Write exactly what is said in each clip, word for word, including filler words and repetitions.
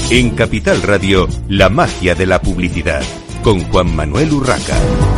En Capital Radio, la magia de la publicidad, con Juan Manuel Urraca.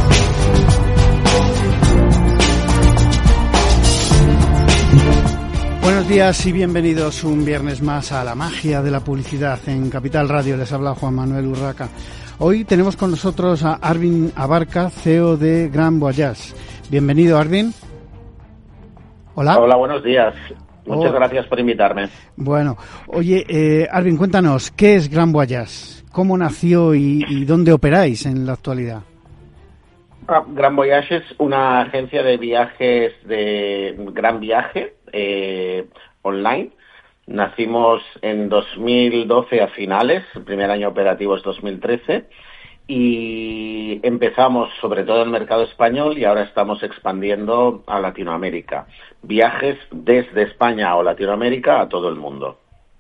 Buenos días y bienvenidos un viernes más a la magia de la publicidad en Capital Radio. Les habla Juan Manuel Urraca. Hoy tenemos con nosotros a Arvin Abarca, C E O de Grand Voyage. Bienvenido, Arvin. Hola. Hola, buenos días. Muchas oh. gracias por invitarme. Bueno, oye, eh, Arvin, cuéntanos, ¿qué es Grand Voyage? ¿Cómo nació y, y dónde operáis en la actualidad? Ah, Grand Voyage es una agencia de viajes de Gran Viaje eh, online. Nacimos en dos mil doce a finales, el primer año operativo es dos mil trece, y empezamos sobre todo en el mercado español y ahora estamos expandiendo a Latinoamérica. Viajes desde España o Latinoamérica a todo el mundo.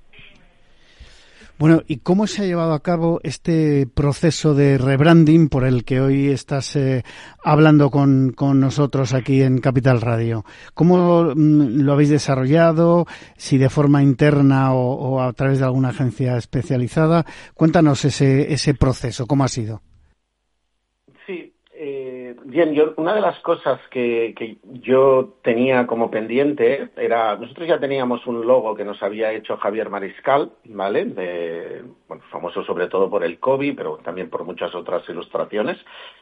Bueno, ¿y cómo se ha llevado a cabo este proceso de rebranding por el que hoy estás eh, hablando con, con nosotros aquí en Capital Radio? ¿Cómo mm, lo habéis desarrollado? ¿Si de forma interna o, o a través de alguna agencia especializada? Cuéntanos ese, ese proceso, ¿cómo ha sido? Sí, eh, bien, yo, una de las cosas que, que yo tenía como pendiente era, nosotros ya teníamos un logo que nos había hecho Javier Mariscal, ¿vale? De, bueno, famoso sobre todo por el COVID, pero también por muchas otras ilustraciones.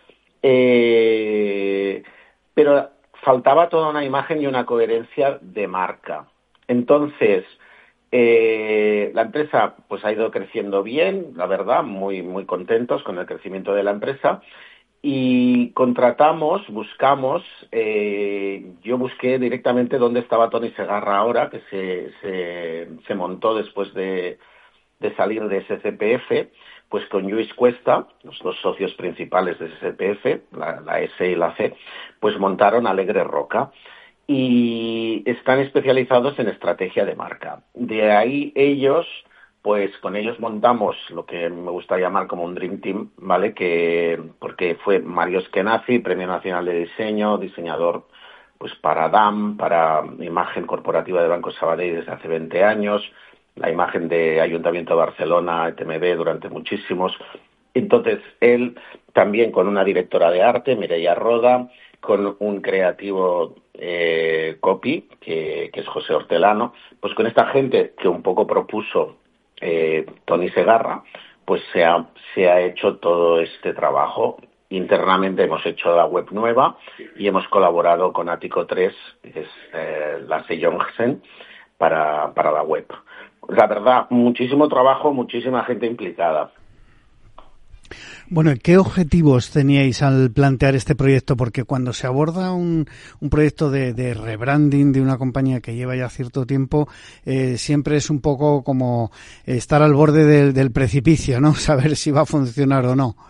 Eh, pero faltaba toda una imagen y una coherencia de marca. Entonces, eh, la empresa pues ha ido creciendo bien, la verdad, muy, muy contentos con el crecimiento de la empresa. Y contratamos, buscamos, eh, yo busqué directamente dónde estaba Toni Segarra ahora, que se, se, se montó después de, de salir de S C P F, pues con Lluís Cuesta, los dos socios principales de S C P F, la, la S y la C, pues montaron Alegre Roca y están especializados en estrategia de marca. De ahí ellos... Pues con ellos montamos lo que me gusta llamar como un Dream Team, ¿vale? Que porque fue Mario Eskenazi, Premio Nacional de Diseño, diseñador pues para D A M, para imagen corporativa de Banco Sabadell desde hace veinte años, la imagen de Ayuntamiento de Barcelona, E T M B durante muchísimos. Entonces, él también con una directora de arte, Mireia Roda, con un creativo eh, copy, que, que es José Hortelano, pues con esta gente que un poco propuso Eh, Toni Segarra, pues se ha, se ha hecho todo este trabajo. Internamente hemos hecho la web nueva y hemos colaborado con Ático tres, que es eh, la Seyonsen, para, para la web. La verdad, muchísimo trabajo, muchísima gente implicada. Bueno, ¿qué objetivos teníais al plantear este proyecto? Porque cuando se aborda un, un proyecto de, de rebranding de una compañía que lleva ya cierto tiempo, eh, siempre es un poco como estar al borde del, del precipicio, ¿no? Saber si va a funcionar o no.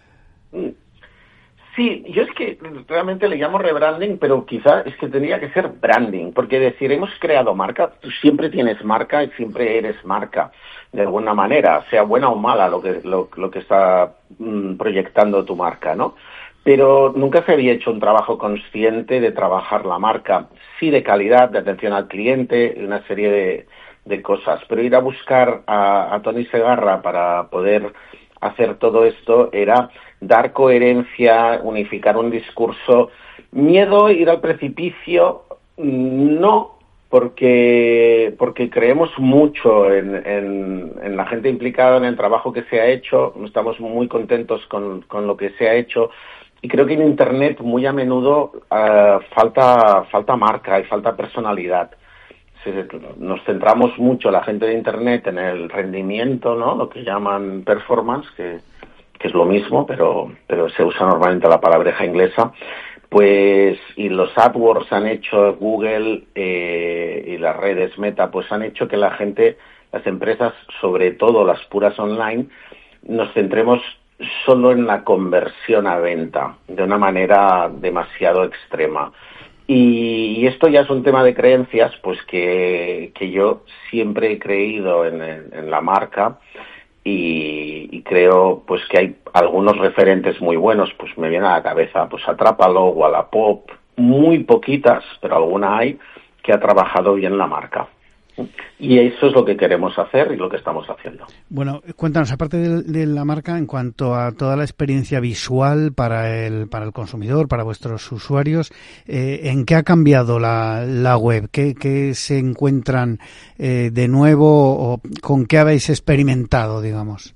Sí, yo es que realmente le llamo rebranding, pero quizá es que tendría que ser branding, porque decir, hemos creado marca, tú siempre tienes marca y siempre eres marca, de alguna manera, sea buena o mala lo que, lo, lo que está mm, proyectando tu marca, ¿no? Pero nunca se había hecho un trabajo consciente de trabajar la marca, sí de calidad, de atención al cliente, una serie de, de cosas, pero ir a buscar a, a Toni Segarra para poder hacer todo esto era dar coherencia, unificar un discurso. Miedo, ir al precipicio, no, porque porque creemos mucho en, en, en la gente implicada, en el trabajo que se ha hecho, estamos muy contentos con, con lo que se ha hecho, y creo que en Internet muy a menudo uh, falta, falta marca y falta personalidad. Nos centramos mucho, la gente de Internet, en el rendimiento, ¿no? Lo que llaman performance, que, que es lo mismo, pero, pero se usa normalmente la palabreja inglesa. Pues, y los AdWords han hecho, Google eh, y las redes Meta, pues han hecho que la gente, las empresas, sobre todo las puras online, nos centremos solo en la conversión a venta, de una manera demasiado extrema. Y, y esto ya es un tema de creencias, pues que, que yo siempre he creído en, en, en la marca y, y creo pues que hay algunos referentes muy buenos, pues me viene a la cabeza pues Atrápalo, Wallapop, muy poquitas, pero alguna hay que ha trabajado bien la marca. Y eso es lo que queremos hacer y lo que estamos haciendo. Bueno, cuéntanos, aparte de, de la marca, en cuanto a toda la experiencia visual para el para el consumidor, para vuestros usuarios, eh, ¿en qué ha cambiado la, la web? ¿Qué, qué se encuentran eh, de nuevo o con qué habéis experimentado, digamos?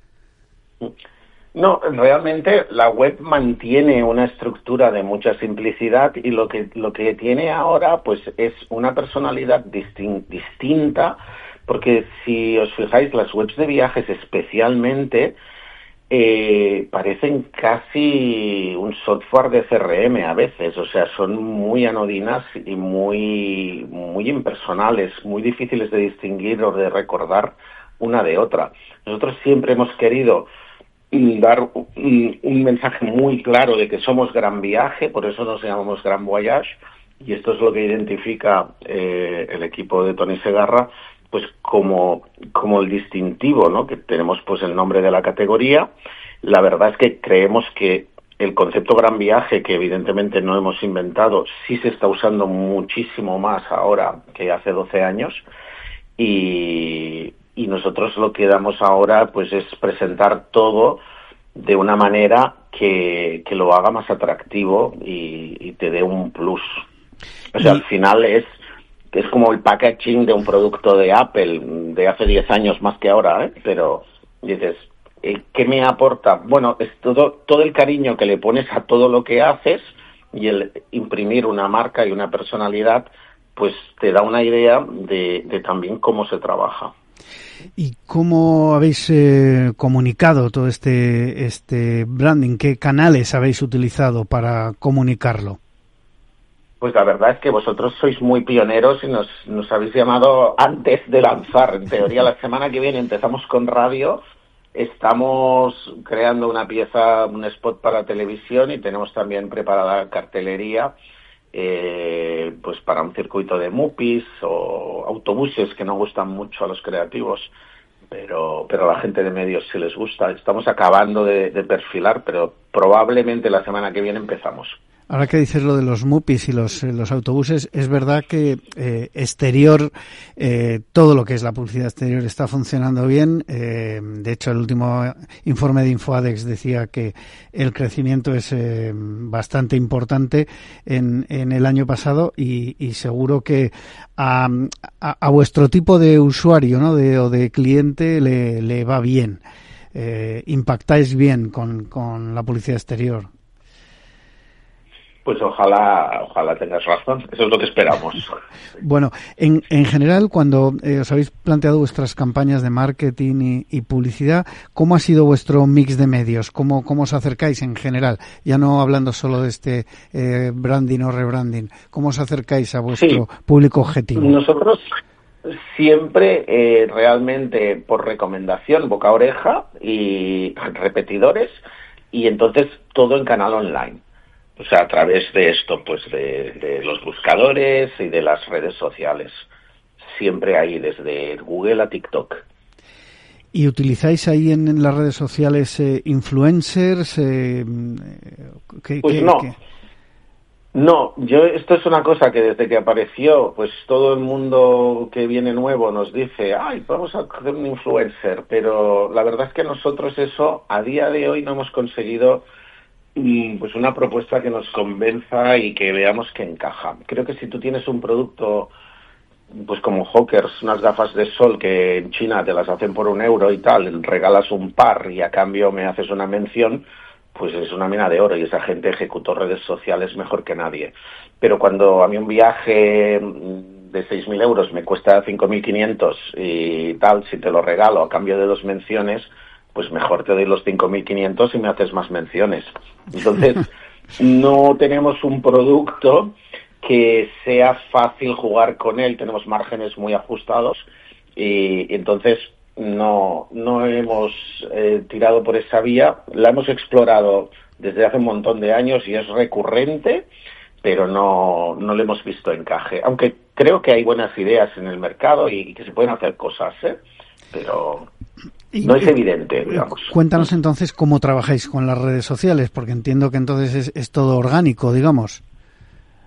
No, realmente la web mantiene una estructura de mucha simplicidad y lo que lo que tiene ahora pues es una personalidad distin- distinta, porque si os fijáis, las webs de viajes especialmente eh, parecen casi un software de C R M a veces, o sea, son muy anodinas y muy muy impersonales, muy difíciles de distinguir o de recordar una de otra. Nosotros siempre hemos querido dar un, un mensaje muy claro de que somos Gran Viaje, por eso nos llamamos Gran Voyage, y esto es lo que identifica eh, el equipo de Tony Segarra, pues como, como el distintivo, ¿no? Que tenemos pues el nombre de la categoría. La verdad es que creemos que el concepto Gran Viaje, que evidentemente no hemos inventado, sí se está usando muchísimo más ahora que hace doce años, y Y nosotros lo que damos ahora pues es presentar todo de una manera que, que lo haga más atractivo y, y te dé un plus. O sea, al final es es como el packaging de un producto de Apple de hace diez años más que ahora, ¿eh? Pero dices, ¿qué me aporta? Bueno, es todo, todo el cariño que le pones a todo lo que haces y el imprimir una marca y una personalidad, pues te da una idea de, de también cómo se trabaja. ¿Y cómo habéis eh, comunicado todo este este branding? ¿Qué canales habéis utilizado para comunicarlo? Pues la verdad es que vosotros sois muy pioneros y nos, nos habéis llamado antes de lanzar. En teoría, la semana que viene empezamos con radio. Estamos creando una pieza, un spot para televisión y tenemos también preparada cartelería Eh, pues para un circuito de mupis o autobuses que no gustan mucho a los creativos, pero pero a la gente de medios sí les gusta. Estamos acabando de, de perfilar, pero probablemente la semana que viene empezamos. Ahora que dices lo de los mupis y los, los autobuses, es verdad que eh, exterior, eh, todo lo que es la publicidad exterior está funcionando bien. Eh, de hecho, el último informe de Infoadex decía que el crecimiento es eh, bastante importante en, en el año pasado y, y seguro que a, a, a vuestro tipo de usuario, ¿no? de, o de cliente le, le va bien. Eh, impactáis bien con, con la publicidad exterior. Pues ojalá ojalá tengas razón, eso es lo que esperamos. Bueno, en, en general, cuando eh, os habéis planteado vuestras campañas de marketing y, y publicidad, ¿cómo ha sido vuestro mix de medios? ¿Cómo, cómo os acercáis en general? Ya no hablando solo de este eh, branding o rebranding, ¿cómo os acercáis a vuestro sí. público objetivo? Nosotros siempre eh, realmente por recomendación, boca a oreja y repetidores, y entonces todo en canal online. O sea, a través de esto, pues de, de los buscadores y de las redes sociales. Siempre ahí, desde Google a TikTok. ¿Y utilizáis ahí en, en las redes sociales eh, influencers? Eh, ¿qué, pues qué, no. ¿qué? No, yo esto es una cosa que desde que apareció, pues todo el mundo que viene nuevo nos dice, ay, vamos a hacer un influencer. Pero la verdad es que nosotros eso, a día de hoy, no hemos conseguido pues una propuesta que nos convenza y que veamos que encaja. Creo que si tú tienes un producto pues como Hawkers, unas gafas de sol que en China te las hacen por un euro y tal, regalas un par y a cambio me haces una mención, pues es una mina de oro y esa gente ejecutó redes sociales mejor que nadie. Pero cuando a mí un viaje de seis mil euros me cuesta cinco mil quinientos y tal, si te lo regalo a cambio de dos menciones, pues mejor te doy los cinco mil quinientos y me haces más menciones. Entonces, no tenemos un producto que sea fácil jugar con él, tenemos márgenes muy ajustados y, y entonces no, no hemos eh, tirado por esa vía. La hemos explorado desde hace un montón de años y es recurrente, pero no, no le hemos visto encaje. Aunque creo que hay buenas ideas en el mercado y, y que se pueden hacer cosas, ¿eh? Pero no es evidente, digamos. Cuéntanos entonces cómo trabajáis con las redes sociales, porque entiendo que entonces es, es todo orgánico, digamos.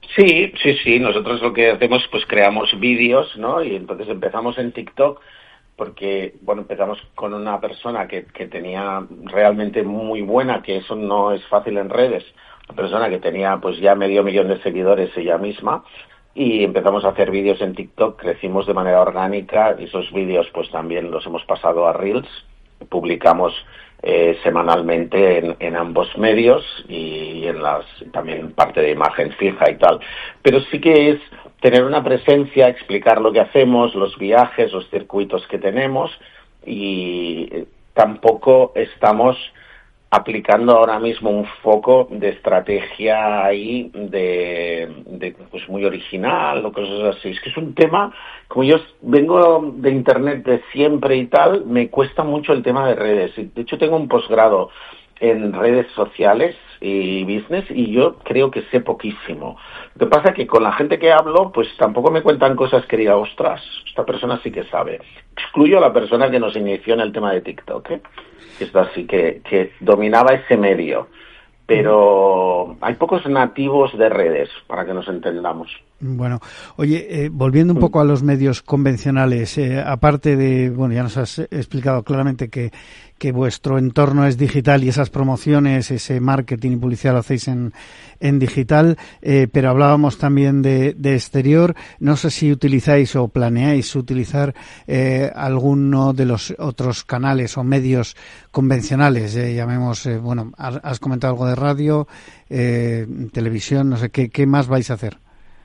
Sí, sí, sí. Nosotros lo que hacemos, pues creamos vídeos, ¿no? Y entonces empezamos en TikTok porque, bueno, empezamos con una persona que, que tenía realmente muy buena, que eso no es fácil en redes, una persona que tenía pues ya medio millón de seguidores ella misma, y empezamos a hacer vídeos en TikTok, crecimos de manera orgánica, y esos vídeos pues también los hemos pasado a Reels, publicamos eh, semanalmente en, en ambos medios y en las también parte de imagen fija y tal. Pero sí que es tener una presencia, explicar lo que hacemos, los viajes, los circuitos que tenemos, y tampoco estamos aplicando ahora mismo un foco de estrategia ahí de, de pues muy original o cosas así. Es que es un tema, como yo vengo de internet de siempre y tal, me cuesta mucho el tema de redes. De hecho, tengo un posgrado en redes sociales y business y yo creo que sé poquísimo. Lo que pasa es que con la gente que hablo, pues tampoco me cuentan cosas que diga, ostras, esta persona sí que sabe. Excluyo a la persona que nos inició en el tema de TikTok, ¿eh? Que es así, que, que dominaba ese medio. Pero hay pocos nativos de redes, para que nos entendamos. Bueno, oye, eh, volviendo un poco a los medios convencionales, eh, aparte de, bueno, ya nos has explicado claramente que, que vuestro entorno es digital y esas promociones, ese marketing y publicidad lo hacéis en, en digital, eh, pero hablábamos también de, de exterior. No sé si utilizáis o planeáis utilizar eh, alguno de los otros canales o medios convencionales, eh, llamemos, eh, bueno, has, has comentado algo de radio, eh, televisión, no sé, ¿qué, qué más vais a hacer?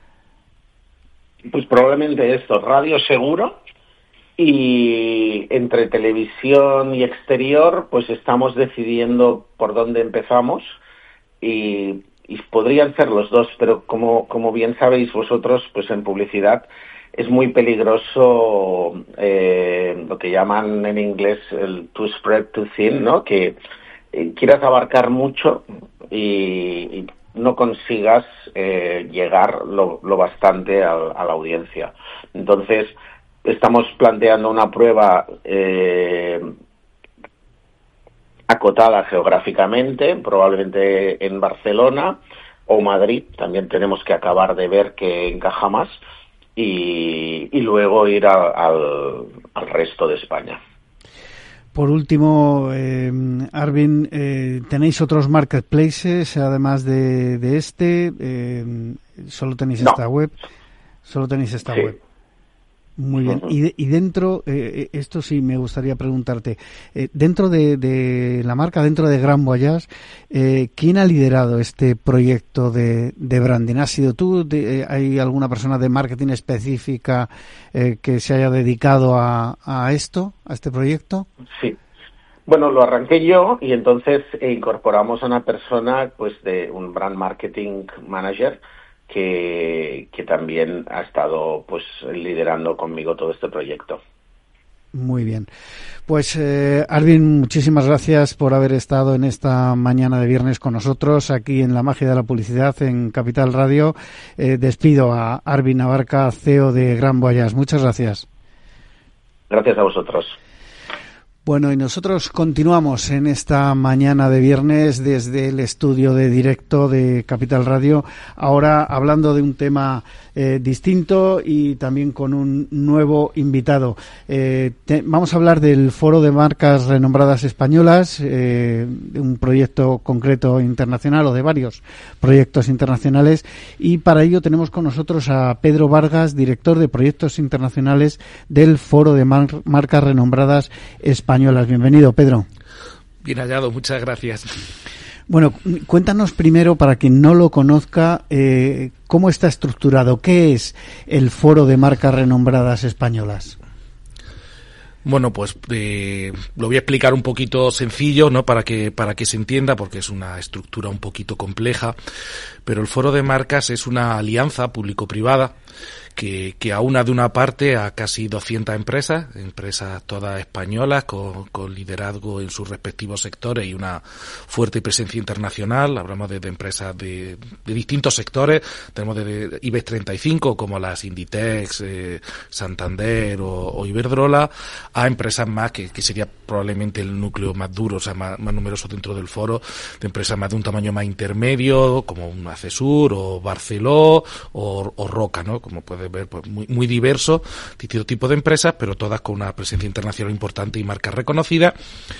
Pues probablemente esto, radio seguro, y entre televisión y exterior pues estamos decidiendo por dónde empezamos y, y podrían ser los dos, pero como, como bien sabéis vosotros, pues en publicidad es muy peligroso eh, lo que llaman en inglés el to spread too thin, ¿no? Que eh, quieras abarcar mucho y, y no consigas eh, llegar lo, lo bastante a, a la audiencia. Entonces, estamos planteando una prueba eh, acotada geográficamente, probablemente en Barcelona o Madrid. También tenemos que acabar de ver qué encaja más y, y luego ir a, al, al resto de España. Por último, eh, Arvin, eh, ¿tenéis otros marketplaces además de, de este? Eh, ¿Solo tenéis no. esta web? Solo tenéis esta sí. web. Muy bien. Uh-huh. Y, de, y dentro, eh, esto sí me gustaría preguntarte, eh, dentro de, de la marca, dentro de Grand Voyage, eh, ¿quién ha liderado este proyecto de, de branding? ¿Has sido tú? De, eh, ¿Hay alguna persona de marketing específica eh, que se haya dedicado a, a esto, a este proyecto? Sí. Bueno, lo arranqué yo y entonces incorporamos a una persona, pues, de un brand marketing manager, Que, que también ha estado pues liderando conmigo todo este proyecto. Muy bien. Pues eh, Arvin, muchísimas gracias por haber estado en esta mañana de viernes con nosotros aquí en La Magia de la Publicidad en Capital Radio. Eh, despido a Arvin Abarca, C E O de Grand Voyage. Muchas gracias. Gracias a vosotros. Bueno, y nosotros continuamos en esta mañana de viernes desde el estudio de directo de Capital Radio, ahora hablando de un tema eh, distinto y también con un nuevo invitado. Eh, te, vamos a hablar del Foro de Marcas Renombradas Españolas, eh, de un proyecto concreto internacional o de varios proyectos internacionales, y para ello tenemos con nosotros a Pedro Vargas, director de proyectos internacionales del Foro de Mar- Marcas Renombradas Españolas. Españolas. Bienvenido, Pedro. Bien hallado, muchas gracias. Bueno, cuéntanos primero, para quien no lo conozca, eh, cómo está estructurado, qué es el Foro de Marcas Renombradas Españolas. Bueno, pues eh, lo voy a explicar un poquito sencillo, ¿no? Para que para que se entienda, porque es una estructura un poquito compleja. Pero el Foro de Marcas es una alianza público-privada que, que aúna de una parte a casi doscientas empresas, empresas todas españolas con, con liderazgo en sus respectivos sectores y una fuerte presencia internacional. Hablamos de, de empresas de, de distintos sectores. Tenemos de I B E X treinta y cinco como las Inditex, eh, Santander o, o Iberdrola, a empresas más que, que sería probablemente el núcleo más duro, o sea, más, más numeroso dentro del foro, de empresas más de un tamaño más intermedio, como una Acesur o Barceló o, o Roca, ¿no? Como puedes ver, pues muy, muy diverso, distintos tipos de empresas, pero todas con una presencia internacional importante y marcas reconocidas.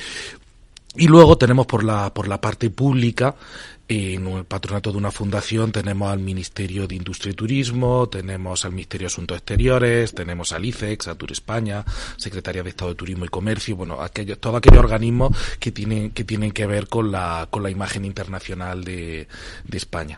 Y luego tenemos por la, por la parte pública, en el patronato de una fundación tenemos al Ministerio de Industria y Turismo, tenemos al Ministerio de Asuntos Exteriores, tenemos al I C E X, a Tour España, Secretaría de Estado de Turismo y Comercio, bueno, aquellos, todos aquellos organismos que tienen, que tienen que ver con la, con la imagen internacional de, de España.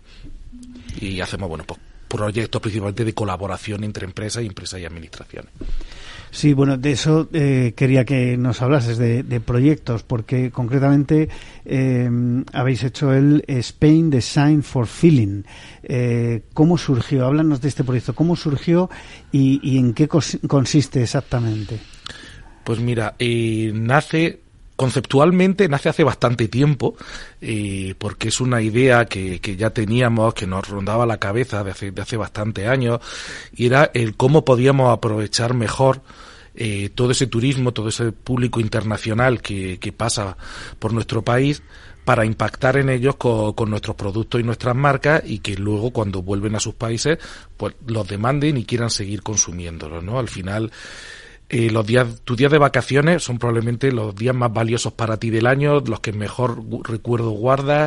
Y hacemos, bueno, pues proyectos principalmente de colaboración entre empresas y empresas y administraciones. Sí, bueno, de eso eh, quería que nos hablases, de, de proyectos, porque concretamente eh, habéis hecho el Spain Design for Feeling. Eh, ¿Cómo surgió? Háblanos de este proyecto. ¿Cómo surgió y, y en qué cos- consiste exactamente? Pues mira, eh, nace... Conceptualmente nace hace bastante tiempo, eh, porque es una idea que, que ya teníamos, que nos rondaba la cabeza de hace, de hace bastante años, y era el cómo podíamos aprovechar mejor eh, todo ese turismo, todo ese público internacional que, que pasa por nuestro país, para impactar en ellos con, con nuestros productos y nuestras marcas, y que luego cuando vuelven a sus países pues los demanden y quieran seguir consumiéndolos, ¿no? Al final, Eh, los días, tus días de vacaciones son probablemente los días más valiosos para ti del año, los que mejor gu- recuerdo guardas,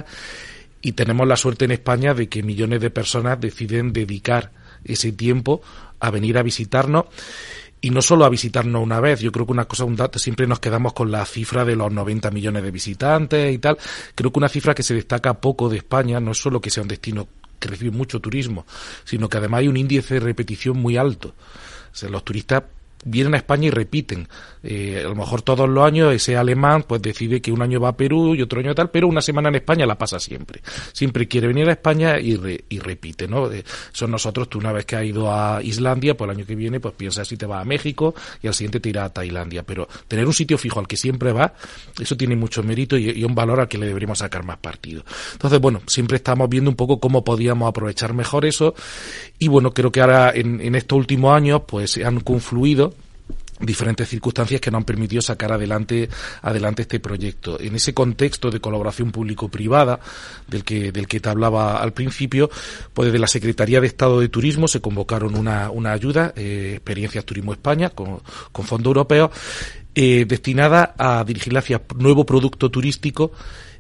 y tenemos la suerte en España de que millones de personas deciden dedicar ese tiempo a venir a visitarnos, y no solo a visitarnos una vez. Yo creo que una cosa, un dato, siempre nos quedamos con la cifra de los noventa millones de visitantes y tal. Creo que una cifra que se destaca poco de España no es solo que sea un destino que recibe mucho turismo, sino que además hay un índice de repetición muy alto. O sea, los turistas vienen a España y repiten. Eh, a lo mejor todos los años ese alemán pues decide que un año va a Perú y otro año tal, pero una semana en España la pasa siempre. Siempre quiere venir a España y, re, y repite, ¿no? Eh, son nosotros, tú una vez que has ido a Islandia, pues el año que viene pues piensas si te vas a México y al siguiente te irá a Tailandia. Pero tener un sitio fijo al que siempre vas, eso tiene mucho mérito y, y un valor al que le deberíamos sacar más partido. Entonces, bueno, siempre estamos viendo un poco cómo podíamos aprovechar mejor eso, y bueno, creo que ahora en, en estos últimos años pues se han confluido diferentes circunstancias que nos han permitido sacar adelante adelante este proyecto. En ese contexto de colaboración público-privada del que del que te hablaba al principio, pues desde la Secretaría de Estado de Turismo se convocaron una una ayuda, eh, Experiencias Turismo España, con, con fondos europeos, eh, destinada a dirigirla hacia nuevo producto turístico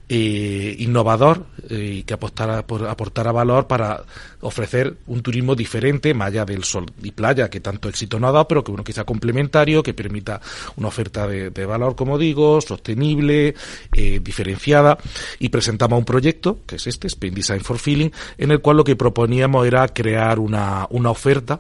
Eh, innovador y eh, que apostara por aportara valor para ofrecer un turismo diferente, más allá del sol y playa que tanto éxito no ha dado, pero que uno que sea complementario, que permita una oferta de, de valor, como digo, sostenible, eh, diferenciada. Y presentamos un proyecto, que es este, Spain Design for Feeling, en el cual lo que proponíamos era crear una, una oferta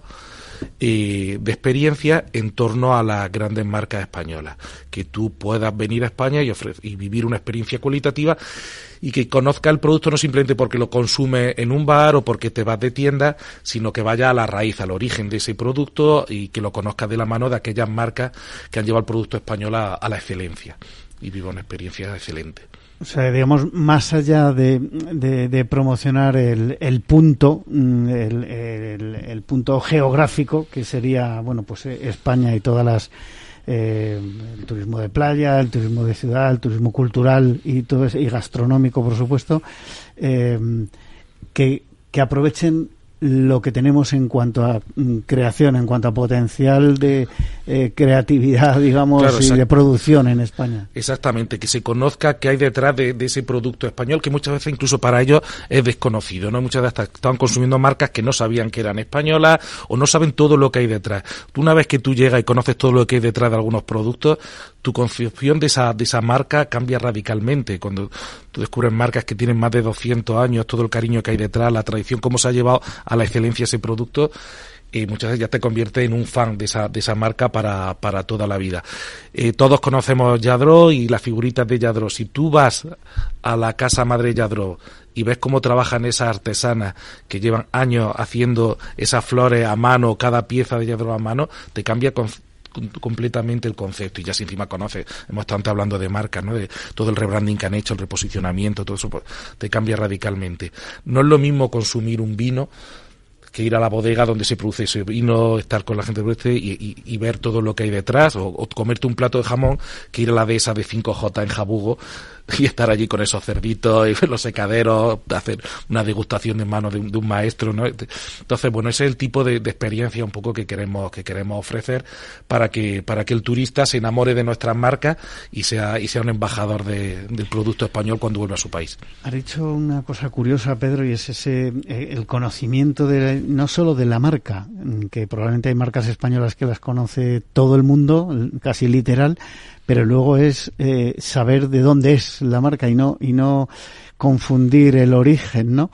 Eh, de experiencia en torno a las grandes marcas españolas, que tú puedas venir a España y, ofre- y vivir una experiencia cualitativa, y que conozca el producto no simplemente porque lo consume en un bar o porque te vas de tienda, sino que vaya a la raíz, al origen de ese producto, y que lo conozcas de la mano de aquellas marcas que han llevado el producto español a, a la excelencia, y viva una experiencia excelente. O sea, digamos, más allá de, de, de promocionar el, el punto, el, el, el punto geográfico, que sería, bueno, pues España y todas las, eh, el turismo de playa, el turismo de ciudad, el turismo cultural y todo eso, y gastronómico, por supuesto, eh, que, que aprovechen lo que tenemos en cuanto a mm, creación, en cuanto a potencial de eh, creatividad, digamos, claro, y de producción en España. Exactamente, que se conozca qué hay detrás de, de ese producto español, que muchas veces incluso para ellos es desconocido, ¿no? Muchas veces estaban consumiendo marcas que no sabían que eran españolas o no saben todo lo que hay detrás. Tú, una vez que tú llegas y conoces todo lo que hay detrás de algunos productos, tu concepción de esa, de esa marca cambia radicalmente. Cuando tú descubres marcas que tienen más de doscientos años, todo el cariño que hay detrás, la tradición, cómo se ha llevado a la excelencia ese producto, y muchas veces ya te convierte en un fan de esa de esa marca para para toda la vida. Eh, todos conocemos Lladró y las figuritas de Lladró. Si tú vas a la casa madre Lladró y ves cómo trabajan esas artesanas que llevan años haciendo esas flores a mano, cada pieza de Lladró a mano, te cambia con completamente el concepto. Y ya si encima conoces, hemos estado antes hablando de marcas, ¿no? De todo el rebranding que han hecho, el reposicionamiento, todo eso, pues, te cambia radicalmente. No es lo mismo consumir un vino que ir a la bodega donde se produce ese vino, estar con la gente y, y, y ver todo lo que hay detrás, o, o comerte un plato de jamón, que ir a la dehesa de cinco J en Jabugo y estar allí con esos cerditos y ver los secaderos, hacer una degustación en manos de un, de un maestro, ¿no? Entonces, bueno, ese es el tipo de, de experiencia un poco que queremos que queremos ofrecer para que para que el turista se enamore de nuestras marcas y sea y sea un embajador de, del producto español cuando vuelva a su país. Has dicho una cosa curiosa, Pedro, y es ese eh, el conocimiento de no solo de la marca, que probablemente hay marcas españolas que las conoce todo el mundo, casi literal, pero luego es eh, saber de dónde es la marca y no y no confundir el origen, ¿no?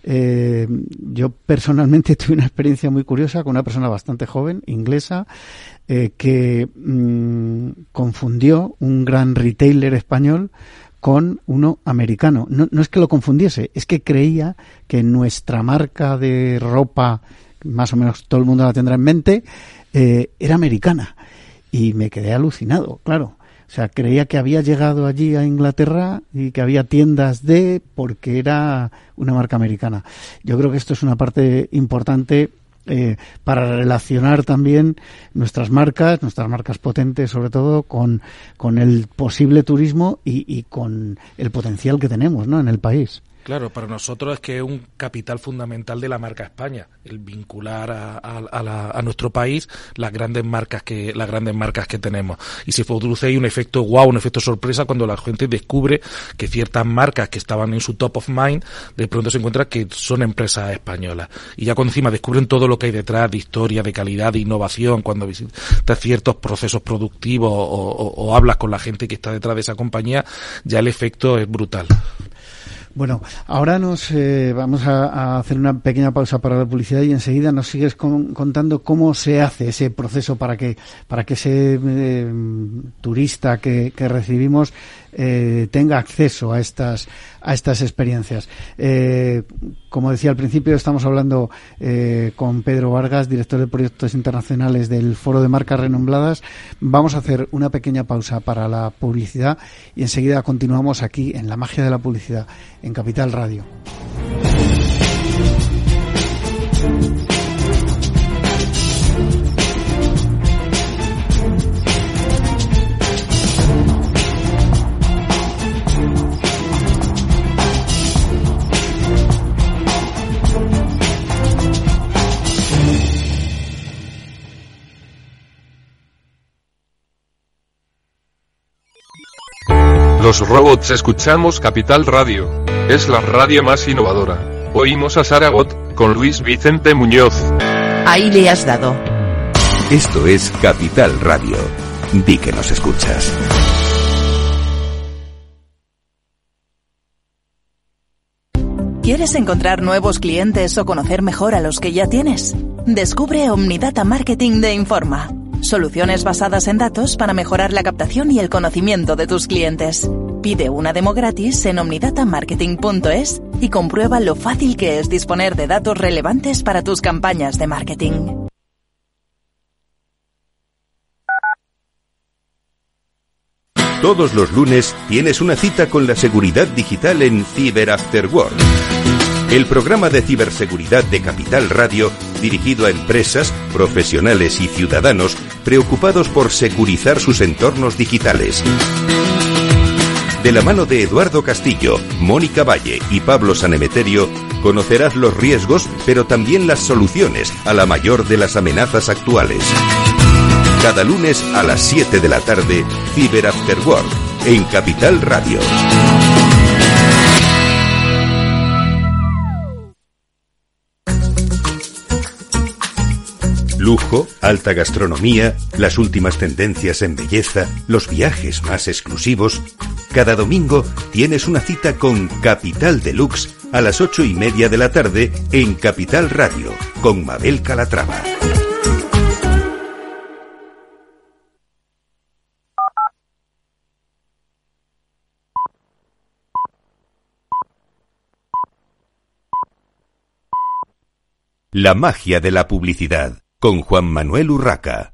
Eh, yo personalmente tuve una experiencia muy curiosa con una persona bastante joven, inglesa, eh, que mmm, confundió un gran retailer español con uno americano. No, no es que lo confundiese, es que creía que nuestra marca de ropa, más o menos todo el mundo la tendrá en mente, eh, era americana. Y me quedé alucinado, claro. O sea, creía que había llegado allí a Inglaterra y que había tiendas de, porque era una marca americana. Yo creo que esto es una parte importante eh, para relacionar también nuestras marcas, nuestras marcas potentes sobre todo, con, con el posible turismo y, y con el potencial que tenemos, ¿no?, en el país. Claro, para nosotros es que es un capital fundamental de la marca España, el vincular a, a, a, la, a nuestro país las grandes marcas que las grandes marcas que tenemos. Y se produce ahí un efecto guau, un efecto sorpresa cuando la gente descubre que ciertas marcas que estaban en su top of mind, de pronto se encuentra que son empresas españolas. Y ya cuando encima descubren todo lo que hay detrás de historia, de calidad, de innovación, cuando visitas ciertos procesos productivos o, o, o hablas con la gente que está detrás de esa compañía, ya el efecto es brutal. Bueno, ahora nos eh, vamos a, a hacer una pequeña pausa para la publicidad y enseguida nos sigues con, contando cómo se hace ese proceso para que para que ese eh, turista que, que recibimos eh, tenga acceso a estas a estas experiencias. Eh, como decía al principio, estamos hablando eh, con Pedro Vargas, director de proyectos internacionales del Foro de Marcas Renombradas. Vamos a hacer una pequeña pausa para la publicidad y enseguida continuamos aquí en La Magia de la Publicidad, en Capital Radio. Los robots escuchamos Capital Radio. Es la radio más innovadora. Oímos a Saragot, con Luis Vicente Muñoz. Ahí le has dado. Esto es Capital Radio. Di que nos escuchas. ¿Quieres encontrar nuevos clientes o conocer mejor a los que ya tienes? Descubre Omnidata Marketing de Informa. Soluciones basadas en datos para mejorar la captación y el conocimiento de tus clientes. Pide una demo gratis en omnidatamarketing punto es y comprueba lo fácil que es disponer de datos relevantes para tus campañas de marketing. Todos los lunes tienes una cita con la seguridad digital en Cyber After Work. El programa de ciberseguridad de Capital Radio, dirigido a empresas, profesionales y ciudadanos preocupados por securizar sus entornos digitales. De la mano de Eduardo Castillo, Mónica Valle y Pablo Sanemeterio, conocerás los riesgos, pero también las soluciones a la mayor de las amenazas actuales. Cada lunes a las siete de la tarde, Cyber After Work, en Capital Radio. Lujo, alta gastronomía, las últimas tendencias en belleza, los viajes más exclusivos. Cada domingo tienes una cita con Capital Deluxe a las ocho y media de la tarde en Capital Radio, con Mabel Calatrava. La magia de la publicidad, con Juan Manuel Urraca.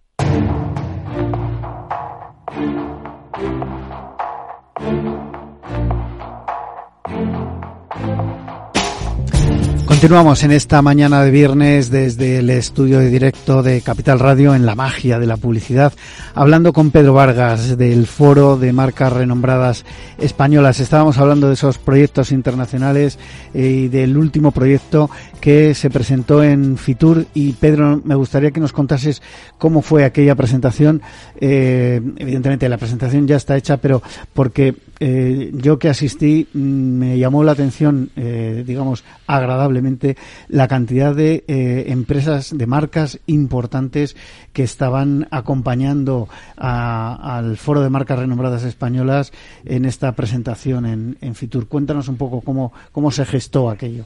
Continuamos en esta mañana de viernes desde el estudio de directo de Capital Radio en la magia de la publicidad, hablando con Pedro Vargas del Foro de Marcas Renombradas Españolas. Estábamos hablando de esos proyectos internacionales y del último proyecto que se presentó en Fitur. Y Pedro, me gustaría que nos contases cómo fue aquella presentación. Eh, evidentemente la presentación ya está hecha, pero porque eh, yo que asistí me llamó la atención, eh, digamos, agradablemente la cantidad de eh, empresas, de marcas importantes que estaban acompañando a, al Foro de Marcas Renombradas Españolas en esta presentación en, en Fitur. Cuéntanos un poco cómo, cómo se gestó aquello.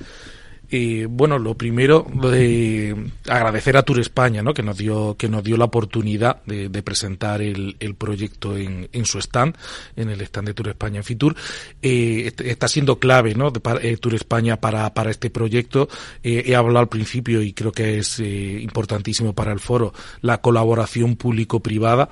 Eh, bueno, lo primero, lo de agradecer a Tour España, ¿no? Que nos dio, que nos dio la oportunidad de, de presentar el, el proyecto en, en su stand, en el stand de Tour España en Fitur. Eh, está siendo clave, ¿no? De, para, eh, Tour España para, para este proyecto. Eh, he hablado al principio y creo que es eh, importantísimo para el foro la colaboración público-privada.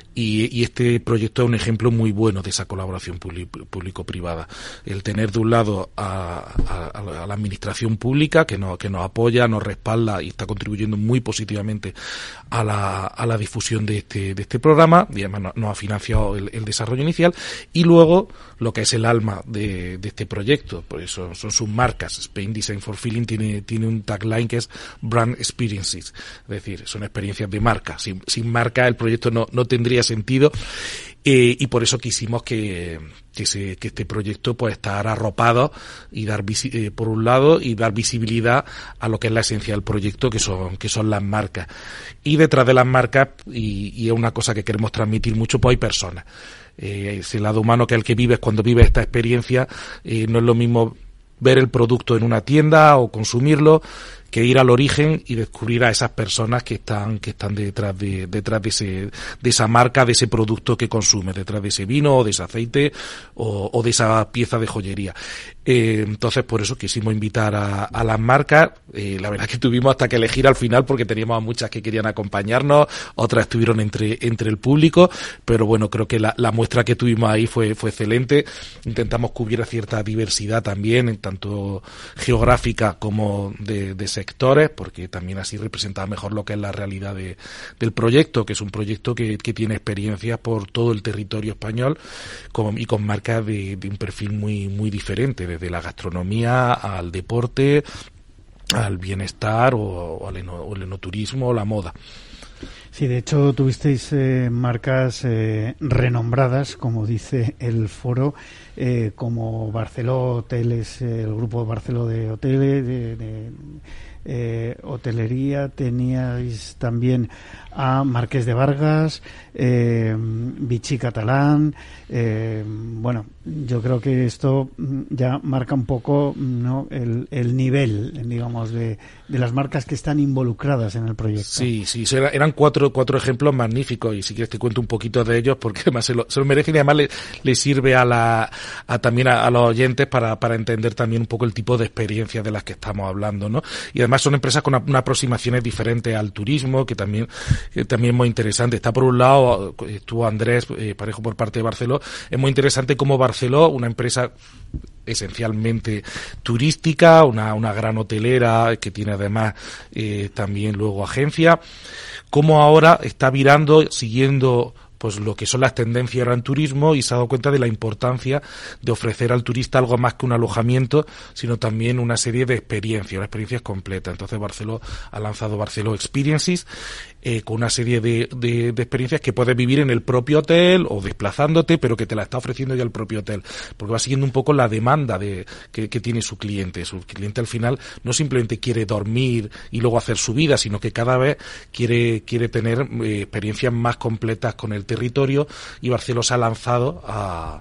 Y, y este proyecto es un ejemplo muy bueno de esa colaboración público-privada. El tener de un lado a, a, a la administración pública que nos, que nos apoya, nos respalda y está contribuyendo muy positivamente a la, a la difusión de este, de este programa, y además nos, nos ha financiado el, el desarrollo inicial, y luego lo que es el alma de, de este proyecto, por eso son sus marcas. Spain Design for Feeling tiene, tiene un tagline que es Brand Experiences, es decir, son experiencias de marca. Sin, sin marca el proyecto no, no tendría sentido, eh, y por eso quisimos que, que, se, que este proyecto pues estar arropado y dar visi- eh, por un lado y dar visibilidad a lo que es la esencia del proyecto, que son que son las marcas. Y detrás de las marcas, y, y es una cosa que queremos transmitir mucho, pues hay personas. Eh, ese lado humano que es el que vives cuando vives esta experiencia. Eh, no es lo mismo ver el producto en una tienda o consumirlo que ir al origen y descubrir a esas personas que están que están detrás de detrás de ese de esa marca, de ese producto que consumes, detrás de ese vino o de ese aceite o, o de esa pieza de joyería. Eh, entonces, por eso quisimos invitar a, a las marcas. Eh, la verdad es que tuvimos hasta que elegir al final porque teníamos a muchas que querían acompañarnos, otras estuvieron entre entre el público, pero bueno, creo que la, la muestra que tuvimos ahí fue fue excelente. Intentamos cubrir a cierta diversidad también, en tanto geográfica como de, de sectores, porque también así representaba mejor lo que es la realidad de, del proyecto, que es un proyecto que, que tiene experiencias por todo el territorio español con, y con marcas de, de un perfil muy muy diferente, desde la gastronomía al deporte, al bienestar o, o, al, eno, o el enoturismo o la moda. Sí, de hecho tuvisteis eh, marcas eh, renombradas, como dice el foro, eh, como Barceló Hoteles, eh, el grupo Barceló de Hoteles, de, de eh, hotelería. Teníais también a Marqués de Vargas, eh, Vichy Catalán. Eh, bueno, yo creo que esto ya marca un poco, ¿no?, el, el nivel, digamos, de, de las marcas que están involucradas en el proyecto. Sí, sí, eran cuatro cuatro ejemplos magníficos, y si quieres te cuento un poquito de ellos porque además se lo, se lo merecen, y además le, le sirve a la a también a, a los oyentes para para entender también un poco el tipo de experiencias de las que estamos hablando, ¿no? Y además son empresas con una, una aproximaciones diferentes al turismo, que también que también es muy interesante. Está por un lado, estuvo Andrés eh, Parejo por parte de Barceló. Es muy interesante cómo Barceló, una empresa esencialmente turística, una, una gran hotelera que tiene además eh, también luego agencia, cómo ahora está virando, siguiendo pues lo que son las tendencias ahora en turismo, y se ha dado cuenta de la importancia de ofrecer al turista algo más que un alojamiento, sino también una serie de experiencias, una experiencia completa. Entonces Barceló ha lanzado Barceló Experiences, eh, con una serie de, de, de experiencias que puedes vivir en el propio hotel o desplazándote, pero que te la está ofreciendo ya el propio hotel, porque va siguiendo un poco la demanda de que, que tiene su cliente. Su cliente al final no simplemente quiere dormir y luego hacer su vida, sino que cada vez quiere quiere tener eh, experiencias más completas con el territorio, y Barceló se ha lanzado a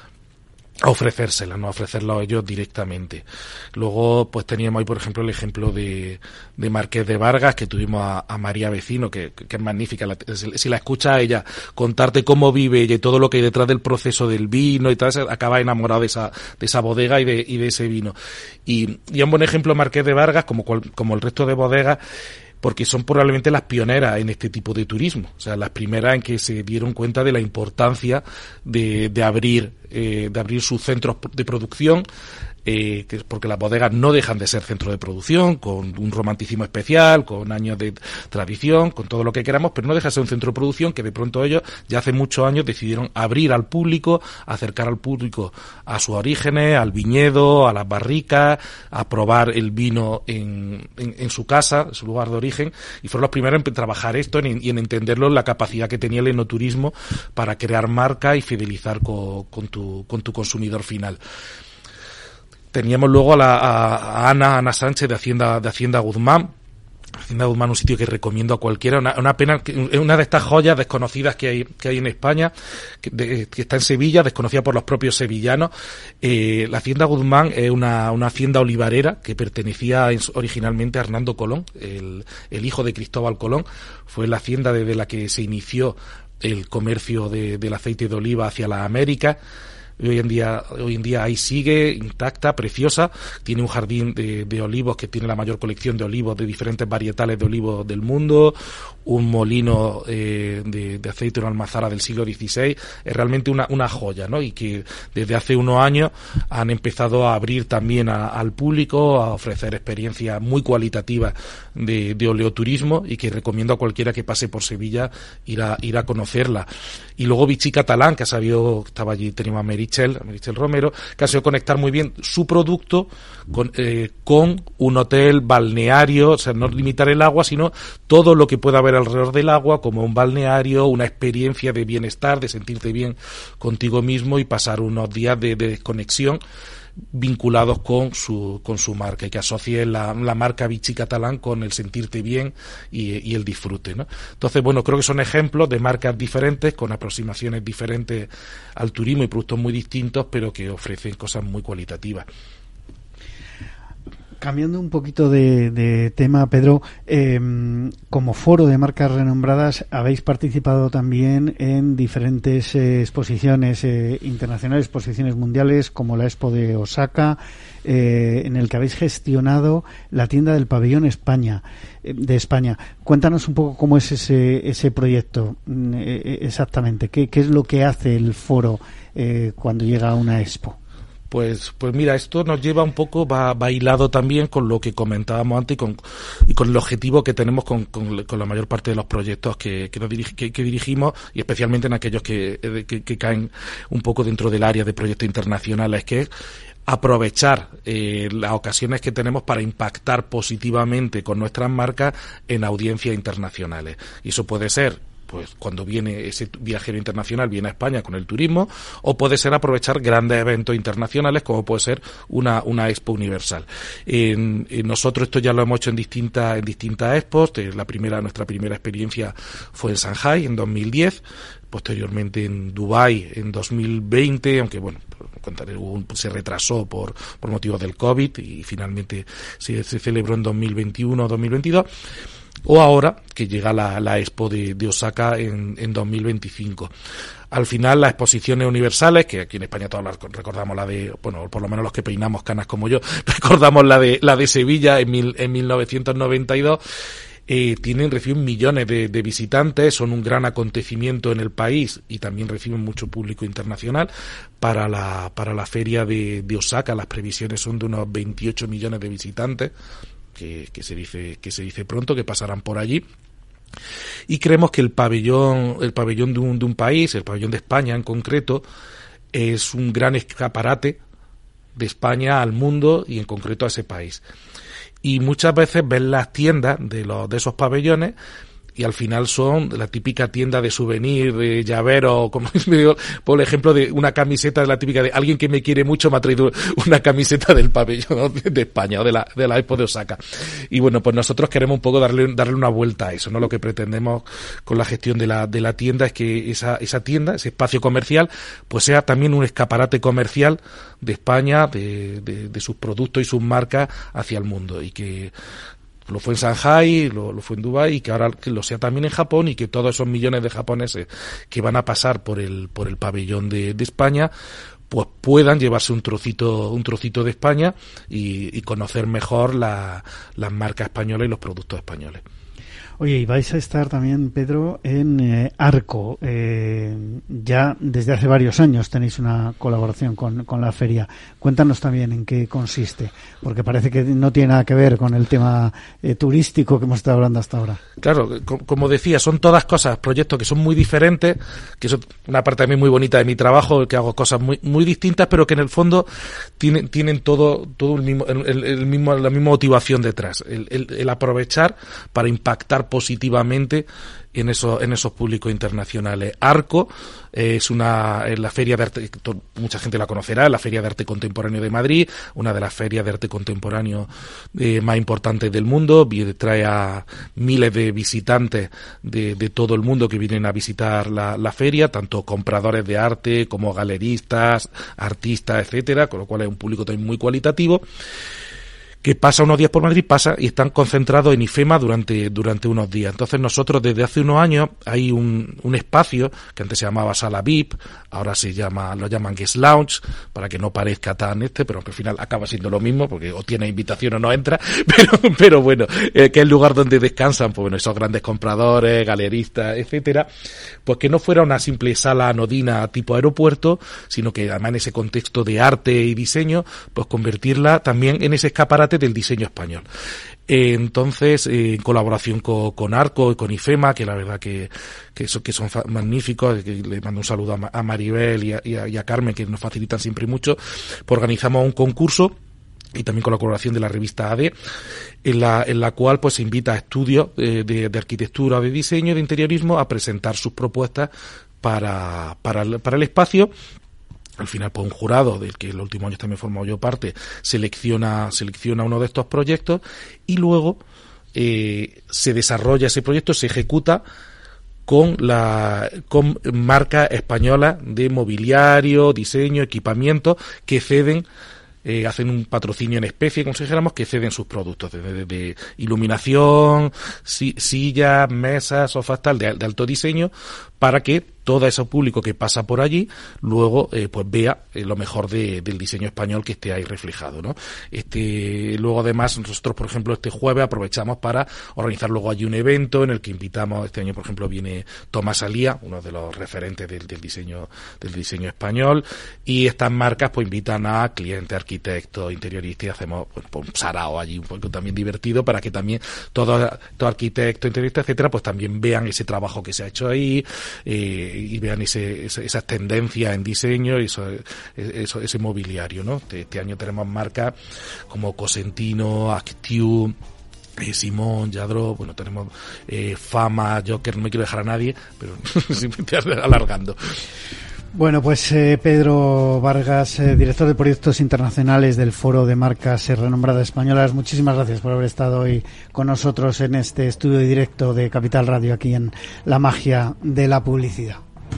a ofrecérsela, no a ofrecerlo a ellos directamente. Luego, pues teníamos ahí, por ejemplo, el ejemplo de, de Marqués de Vargas, que tuvimos a, a María Vecino, que, que es magnífica. La, si la escuchas a ella contarte cómo vive ella y todo lo que hay detrás del proceso del vino y tal, acaba enamorado de esa, de esa bodega y de, y de ese vino. Y, y un buen ejemplo Marqués de Vargas, como, cual, como el resto de bodegas, porque son probablemente las pioneras en este tipo de turismo, o sea, las primeras en que se dieron cuenta de la importancia de, de abrir, eh, de abrir sus centros de producción, eh, que porque las bodegas no dejan de ser centro de producción, con un romanticismo especial, con años de tradición, con todo lo que queramos, pero no deja de ser un centro de producción que de pronto ellos ya hace muchos años decidieron abrir al público, acercar al público a sus orígenes, al viñedo, a las barricas, a probar el vino en, en, en su casa, en su lugar de origen, y fueron los primeros en trabajar esto en, y en entenderlo, la capacidad que tenía el enoturismo para crear marca y fidelizar con, con, tu, con tu consumidor final. Teníamos luego a, la, a, a Ana, Ana Sánchez de Hacienda, de Hacienda Guzmán. Hacienda Guzmán, un sitio que recomiendo a cualquiera, una, una pena, una de estas joyas desconocidas que hay, que hay en España, que, de, que está en Sevilla, desconocida por los propios sevillanos. Eh, la Hacienda Guzmán es una, una hacienda olivarera que pertenecía originalmente a Hernando Colón, el, el hijo de Cristóbal Colón. Fue la hacienda desde la que se inició el comercio de, del aceite de oliva hacia la América. Hoy en día, hoy en día ahí sigue intacta, preciosa. Tiene un jardín de, de olivos que tiene la mayor colección de olivos de diferentes varietales de olivos del mundo. Un molino eh, de, de aceite, una almazara del siglo dieciséis. Es realmente una, una joya, ¿no? Y que desde hace unos años han empezado a abrir también a, al público, a ofrecer experiencias muy cualitativas de, de oleoturismo, y que recomiendo a cualquiera que pase por Sevilla ir a, ir a conocerla. Y luego Vichy Catalán, que ha sabido, estaba allí, teníamos a Merichel, a Merichel Romero, que ha sabido conectar muy bien su producto con, eh, con un hotel balneario, o sea, no limitar el agua, sino todo lo que pueda haber alrededor del agua, como un balneario, una experiencia de bienestar, de sentirte bien contigo mismo y pasar unos días de, de desconexión vinculados con su con su marca, y que asocie la, la marca Vichy Catalán con el sentirte bien y, y el disfrute, ¿no? Entonces, bueno, creo que son ejemplos de marcas diferentes, con aproximaciones diferentes al turismo y productos muy distintos, pero que ofrecen cosas muy cualitativas. Cambiando un poquito de, de tema, Pedro, eh, como foro de marcas renombradas habéis participado también en diferentes eh, exposiciones eh, internacionales, exposiciones mundiales, como la Expo de Osaka, eh, en el que habéis gestionado la tienda del pabellón España, eh, de España. Cuéntanos un poco cómo es ese, ese proyecto eh, exactamente, qué, qué es lo que hace el foro eh, cuando llega a una Expo. Pues, pues mira, esto nos lleva un poco, va, va hilado también con lo que comentábamos antes y con, y con el objetivo que tenemos con, con, con la mayor parte de los proyectos que, que, nos dirige, que, que dirigimos, y especialmente en aquellos que, que, que caen un poco dentro del área de proyectos internacionales, que es aprovechar eh, las ocasiones que tenemos para impactar positivamente con nuestras marcas en audiencias internacionales. Y eso puede ser pues cuando viene ese viajero internacional, viene a España con el turismo, o puede ser aprovechar grandes eventos internacionales, como puede ser una, una Expo Universal. En, en nosotros esto ya lo hemos hecho en distintas, en distintas expos. La primera, nuestra primera experiencia fue en Shanghai en dos mil diez, posteriormente en Dubái en dos mil veinte, aunque bueno, contaré, se retrasó por, por motivos del COVID, y finalmente se, se celebró en dos mil veintiuno o dos mil veintidós. O ahora, que llega la, la Expo de, de Osaka en, en dos mil veinticinco. Al final, las exposiciones universales, que aquí en España todos las recordamos la de, bueno, por lo menos los que peinamos canas como yo, recordamos la de la de Sevilla en, mil, en mil novecientos noventa y dos, eh, tienen, reciben millones de, de visitantes, son un gran acontecimiento en el país y también reciben mucho público internacional. Para la, para la feria de, de Osaka, las previsiones son de unos veintiocho millones de visitantes, Que, que se dice que se dice pronto que pasarán por allí, y creemos que el pabellón el pabellón de un, de un país, el pabellón de España en concreto, es un gran escaparate de España al mundo y en concreto a ese país. Y muchas veces ven las tiendas de los de esos pabellones y al final son la típica tienda de souvenir, de llavero, como digo, por ejemplo, de una camiseta de la típica de alguien que me quiere mucho me ha traído una camiseta del pabellón de España o de la, de la Expo de Osaka. Y bueno, pues nosotros queremos un poco darle, darle una vuelta a eso, ¿no? Lo que pretendemos con la gestión de la, de la tienda es que esa, esa tienda, ese espacio comercial, pues sea también un escaparate comercial de España, de, de, de sus productos y sus marcas hacia el mundo, y que lo fue en Shanghai, lo, lo fue en Dubái, y que ahora que lo sea también en Japón, y que todos esos millones de japoneses que van a pasar por el por el pabellón de, de España pues puedan llevarse un trocito un trocito de España y, y conocer mejor la, las marcas españolas y los productos españoles. Oye, y vais a estar también, Pedro, en eh, Arco. Eh, ya desde hace varios años tenéis una colaboración con, con la feria. Cuéntanos también en qué consiste, porque parece que no tiene nada que ver con el tema eh, turístico que hemos estado hablando hasta ahora. Claro, como decía, son todas cosas, proyectos que son muy diferentes, que es una parte también muy bonita de mi trabajo, que hago cosas muy muy distintas, pero que en el fondo tienen tienen todo todo el mismo el, el mismo la misma motivación detrás, el, el, el aprovechar para impactar positivamente en esos en esos públicos internacionales. Arco eh, es una es la feria de arte, mucha gente la conocerá, la Feria de Arte Contemporáneo de Madrid, una de las ferias de arte contemporáneo eh, más importantes del mundo. Trae a miles de visitantes de, de todo el mundo que vienen a visitar la, la feria, tanto compradores de arte como galeristas, artistas, etcétera, con lo cual es un público también muy cualitativo, que pasa unos días por Madrid, pasa y están concentrados en IFEMA durante durante unos días. Entonces nosotros desde hace unos años hay un, un espacio que antes se llamaba Sala V I P, ahora se llama lo llaman Guest Lounge, para que no parezca tan este, pero que al final acaba siendo lo mismo, porque o tiene invitación o no entra, pero pero bueno, eh, que es el lugar donde descansan pues bueno, esos grandes compradores, galeristas, etcétera, pues que no fuera una simple sala anodina tipo aeropuerto, sino que además en ese contexto de arte y diseño, pues convertirla también en ese escaparate del diseño español. Eh, entonces, eh, en colaboración con, con Arco y con IFEMA, que la verdad que, que, son, que son magníficos, que le mando un saludo a, a Maribel y a, y, a, y a Carmen, que nos facilitan siempre mucho, pues organizamos un concurso y también con la colaboración de la revista A D, en la, en la cual pues se invita a estudios eh, de, de arquitectura, de diseño, de interiorismo a presentar sus propuestas para, para, el, para el espacio. Al final, pues un jurado, del que en los últimos años también he formado yo parte, selecciona, selecciona uno de estos proyectos y luego eh, se desarrolla ese proyecto, se ejecuta con la con marcas españolas de mobiliario, diseño, equipamiento que ceden, eh, hacen un patrocinio en especie, como si dijéramos, que ceden sus productos de, de, de iluminación, si, sillas, mesas, sofás, tal, de, de alto diseño, para que todo ese público que pasa por allí luego eh, pues vea eh, lo mejor de, del diseño español que esté ahí reflejado, ¿no? Este, luego además nosotros, por ejemplo, este jueves aprovechamos para organizar luego allí un evento en el que invitamos, este año por ejemplo viene Tomás Alía, uno de los referentes del, del diseño del diseño español, y estas marcas pues invitan a clientes, arquitectos, interioristas, y hacemos pues, un sarao allí un poco también divertido para que también todos todo arquitectos, interioristas, etcétera, pues también vean ese trabajo que se ha hecho ahí, eh, y vean ese, ese, esas tendencias en diseño y eso, eso, ese mobiliario, ¿no? Este, este año tenemos marcas como Cosentino, Actiu, eh, Simón, Yadro, bueno, tenemos eh, Fama, Joker, no me quiero dejar a nadie, pero simplemente alargando. Bueno, pues eh, Pedro Vargas, eh, director de proyectos internacionales del Foro de Marcas eh, Renombradas Españolas, muchísimas gracias por haber estado hoy con nosotros en este estudio directo de Capital Radio aquí en La Magia de la Publicidad.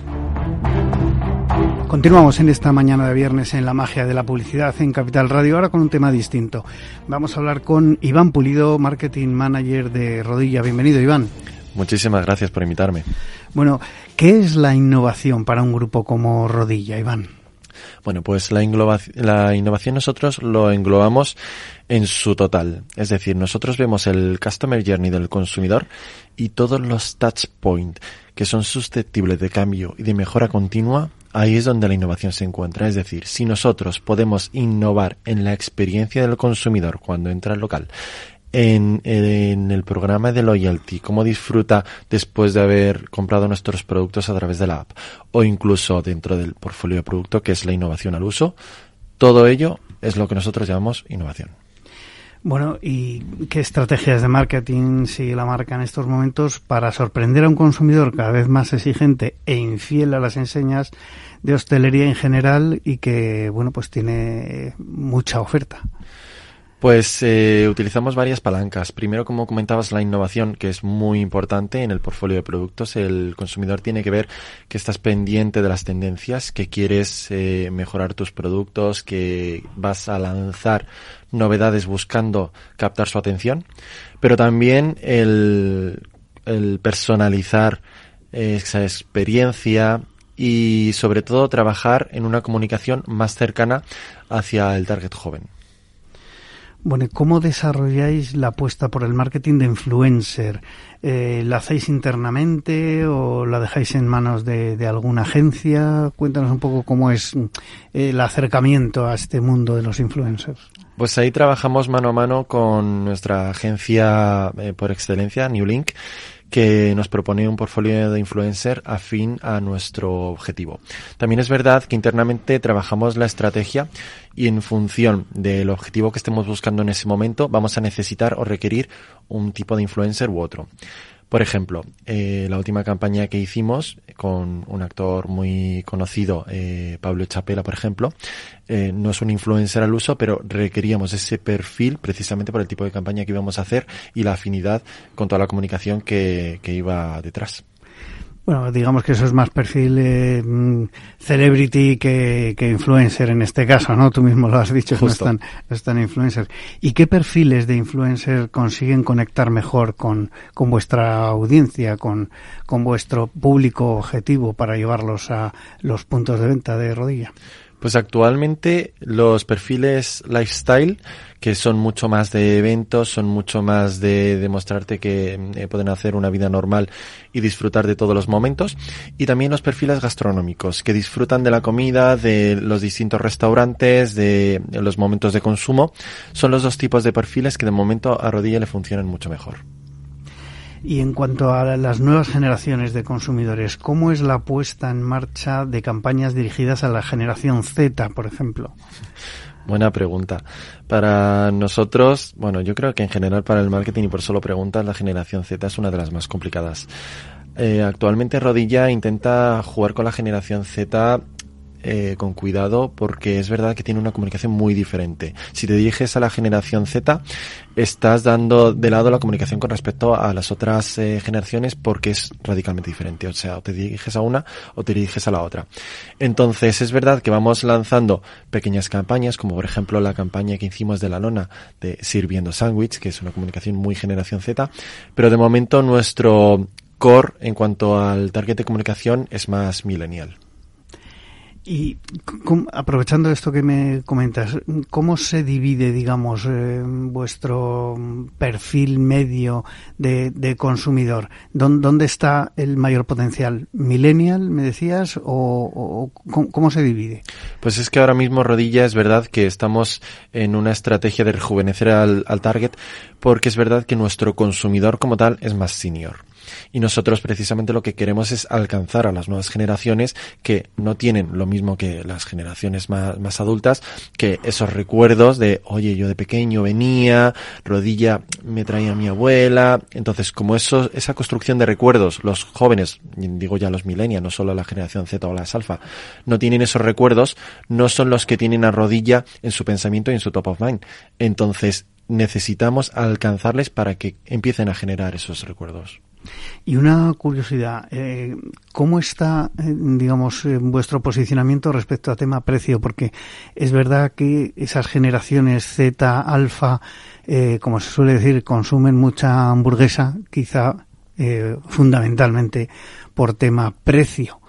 Continuamos en esta mañana de viernes en La Magia de la Publicidad en Capital Radio, ahora con un tema distinto. Vamos a hablar con Iván Pulido, Marketing Manager de Rodilla. Bienvenido, Iván. Muchísimas gracias por invitarme. Bueno, ¿qué es la innovación para un grupo como Rodilla, Iván? Bueno, pues la, ingloba- la innovación nosotros lo englobamos en su total. Es decir, nosotros vemos el Customer Journey del consumidor y todos los touch points que son susceptibles de cambio y de mejora continua. Ahí es donde la innovación se encuentra. Es decir, si nosotros podemos innovar en la experiencia del consumidor cuando entra al local, En, en el programa de loyalty, cómo disfruta después de haber comprado nuestros productos a través de la app, o incluso dentro del portfolio de producto, que es la innovación al uso, todo ello es lo que nosotros llamamos innovación. Bueno, ¿y qué estrategias de marketing sigue la marca en estos momentos para sorprender a un consumidor cada vez más exigente e infiel a las enseñas de hostelería en general y que, bueno, pues tiene mucha oferta? Pues eh, utilizamos varias palancas. Primero, como comentabas, la innovación, que es muy importante en el portfolio de productos. El consumidor tiene que ver que estás pendiente de las tendencias, que quieres eh, mejorar tus productos, que vas a lanzar novedades buscando captar su atención. Pero también el, el personalizar esa experiencia y, sobre todo, trabajar en una comunicación más cercana hacia el target joven. Bueno, ¿cómo desarrolláis la apuesta por el marketing de influencer? Eh, ¿La hacéis internamente o la dejáis en manos de, de alguna agencia? Cuéntanos un poco cómo es eh, el acercamiento a este mundo de los influencers. Pues ahí trabajamos mano a mano con nuestra agencia eh, por excelencia, New Link, que nos propone un portfolio de influencer afín a nuestro objetivo. También es verdad que internamente trabajamos la estrategia y en función del objetivo que estemos buscando en ese momento vamos a necesitar o requerir un tipo de influencer u otro. Por ejemplo, eh, la última campaña que hicimos con un actor muy conocido, eh, Pablo Chapela, por ejemplo, eh, no es un influencer al uso, pero requeríamos ese perfil precisamente por el tipo de campaña que íbamos a hacer y la afinidad con toda la comunicación que, que iba detrás. Bueno, digamos que eso es más perfil eh, celebrity que, que influencer en este caso, ¿no? Tú mismo lo has dicho, no están, no están influencers. ¿Y qué perfiles de influencer consiguen conectar mejor con, con vuestra audiencia, con, con vuestro público objetivo para llevarlos a los puntos de venta de Rodilla? Pues actualmente los perfiles lifestyle, que son mucho más de eventos, son mucho más de demostrarte que eh, pueden hacer una vida normal y disfrutar de todos los momentos. Y también los perfiles gastronómicos, que disfrutan de la comida, de los distintos restaurantes, de los momentos de consumo. Son los dos tipos de perfiles que de momento a Rodilla le funcionan mucho mejor. Y en cuanto a las nuevas generaciones de consumidores, ¿cómo es la puesta en marcha de campañas dirigidas a la generación Z, por ejemplo? Buena pregunta. Para nosotros, bueno, yo creo que en general para el marketing, y por eso lo preguntas, la generación Z es una de las más complicadas. Eh, actualmente Rodilla intenta jugar con la generación Z Eh, con cuidado, porque es verdad que tiene una comunicación muy diferente. Si te diriges a la generación Z, estás dando de lado la comunicación con respecto a las otras eh, generaciones, porque es radicalmente diferente. O sea, o te diriges a una o te diriges a la otra. Entonces, es verdad que vamos lanzando pequeñas campañas, como por ejemplo la campaña que hicimos de la lona de Sirviendo Sándwich, que es una comunicación muy generación Z, pero de momento nuestro core en cuanto al target de comunicación es más millennial. Y com, aprovechando esto que me comentas, ¿cómo se divide, digamos, eh, vuestro perfil medio de, de consumidor? ¿Dónde, ¿Dónde está el mayor potencial? ¿Millennial, me decías? ¿O, o cómo, cómo se divide? Pues es que ahora mismo, Rodilla, es verdad que estamos en una estrategia de rejuvenecer al, al target, porque es verdad que nuestro consumidor como tal es más senior. Y nosotros precisamente lo que queremos es alcanzar a las nuevas generaciones que no tienen lo mismo que las generaciones más, más adultas, que esos recuerdos de, oye, yo de pequeño venía, Rodilla me traía a mi abuela. Entonces, como eso, esa construcción de recuerdos, los jóvenes, digo ya los millennials, no solo la generación Z o las alfa, no tienen esos recuerdos, no son los que tienen a Rodilla en su pensamiento y en su top of mind. Entonces, necesitamos alcanzarles para que empiecen a generar esos recuerdos. Y una curiosidad, eh, ¿cómo está, eh, digamos, eh, vuestro posicionamiento respecto a tema precio? Porque es verdad que esas generaciones Z, alfa, eh, como se suele decir, consumen mucha hamburguesa, quizá eh, fundamentalmente por tema precio.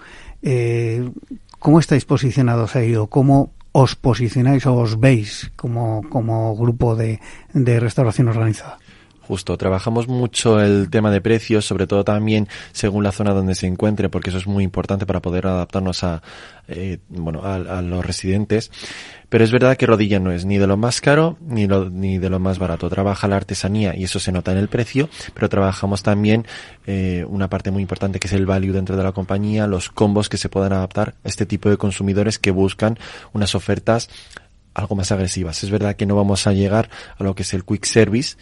Eh, ¿Cómo estáis posicionados ahí o cómo os posicionáis o os veis como, como grupo de, de restauración organizada? Justo, trabajamos mucho el tema de precios, sobre todo también según la zona donde se encuentre, porque eso es muy importante para poder adaptarnos a, eh, bueno, a, a los residentes. Pero es verdad que Rodilla no es ni de lo más caro ni, lo, ni de lo más barato. Trabaja la artesanía y eso se nota en el precio, pero trabajamos también eh, una parte muy importante que es el value dentro de la compañía, los combos que se puedan adaptar a este tipo de consumidores que buscan unas ofertas algo más agresivas. Es verdad que no vamos a llegar a lo que es el quick service,